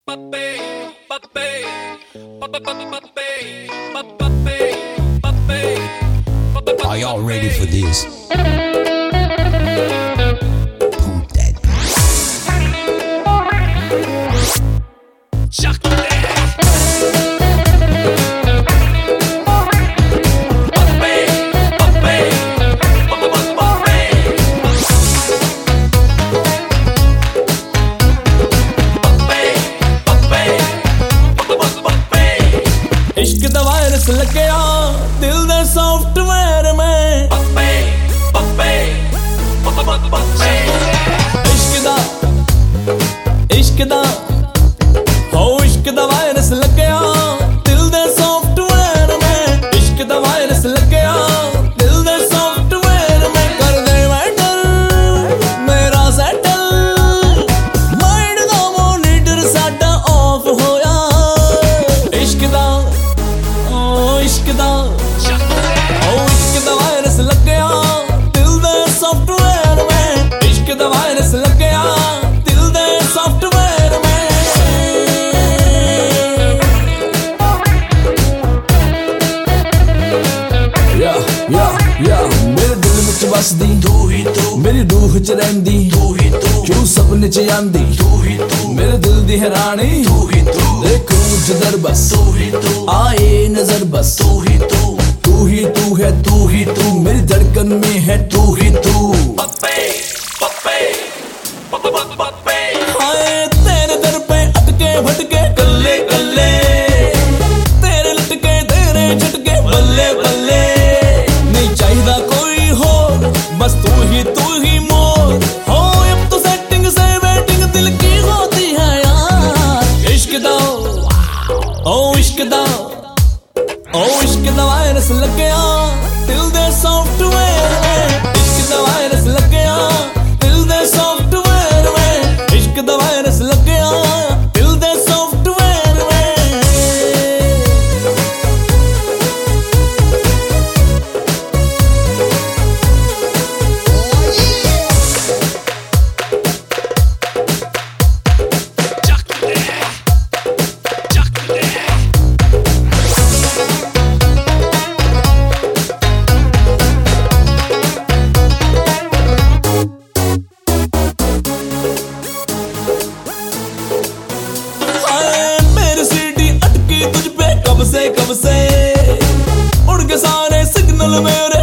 Are y'all ready for this? Pump that. Chuck that. इश्क दा virus लग्या दिल दे सॉफ्टवेयर में इश्क दा हो इश्क दा वायरस लग्या दिल दे सॉफ्टवेयर में इश्क दा वायरस लग्या दिल दे सॉफ्टवेयर में कर दे मैटर मेरा सेटल माइंड दा मॉनिटर साडा ऑफ होया इश्क दा इश्क दा वायरस लग्या दिल दे सॉफ्टवेयर में इश्क दा वायरस लग्या दिल दे सॉफ्टवेयर में मेरे दिल विच बसदी तू ही तू मेरी रूह च रहिंदी तू ही तू क्यों सपने च आंदी तू ही तू मेरे दिल दी हैरानी तू ही तू देखो जिधर बस तू ही तू आए नजर बस तू ही तू है तू ही तू मेरी धड़कन में है तू ही तू हाय तेरे दर पे अटके भटके कल्ले कल्ले तेरे लटके तेरे झटके बल्ले बल्ले नहीं चाहिदा कोई हो बस तू ही मोर हो अब तो सेटिंग से वेटिंग दिल की होती है यार इश्क दा ओ इश्क दा वायरस लग्या दिल दे सॉफ्टवेयर में इश्क दा वायरस लग्या दिल दे सॉफ्टवेयर में इश्क दा वायरस लग्या दिल दे सॉफ्टवेयर में कब से उड़ के सारे सिग्नल मेरे